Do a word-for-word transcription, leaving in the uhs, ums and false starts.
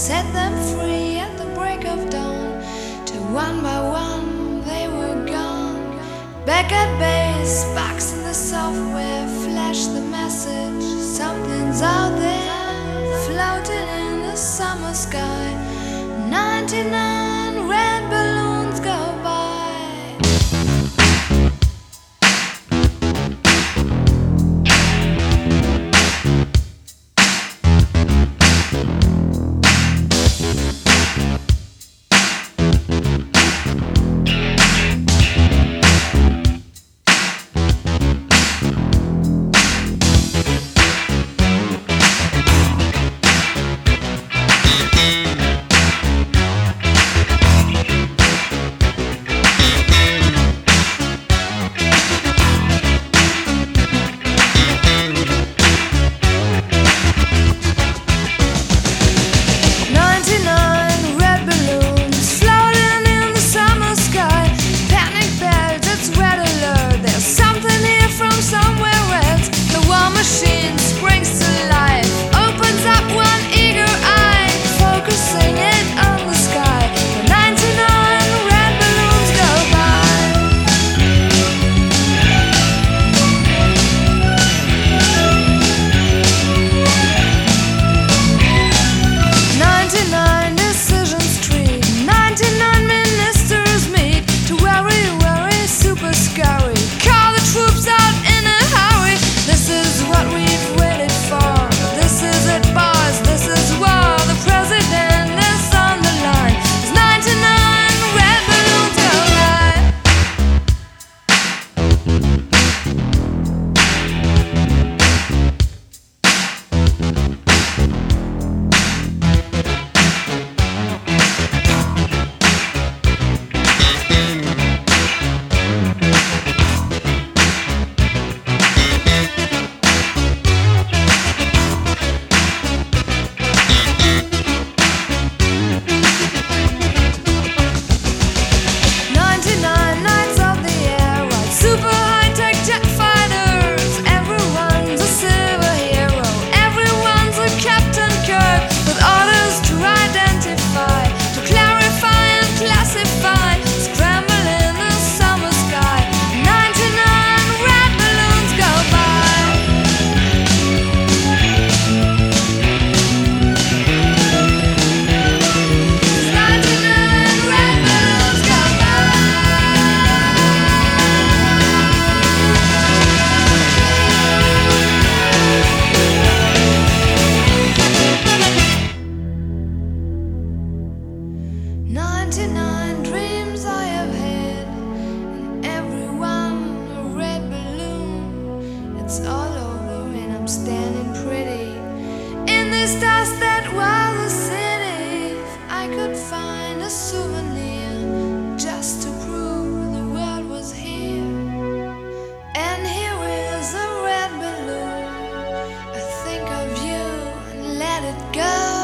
set them free at the break of dawn. Till one by one they were gone. Back at base, box in the software, flash the message. Something's out there, floating in the summer sky. ninety-nine red balloons go by. ninety-nine dreams I have had, and every one a red balloon. It's all over and I'm standing pretty in this dust that was the city. If I could find a souvenir just to prove the world was here. And here is a red balloon. I think of you and let it go.